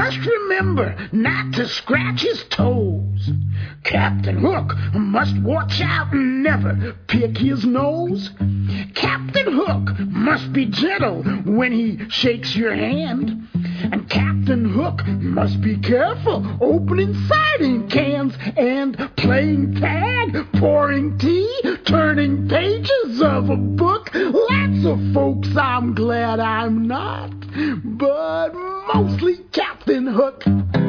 must remember not to scratch his toes. Captain Hook must watch out and never pick his nose. Captain Hook must be gentle when he shakes your hand. And Captain Hook must be careful opening sardine cans and playing tag, pouring tea, turning pages of a book. Lots of folks I'm glad I'm not, but mostly Captain Hook.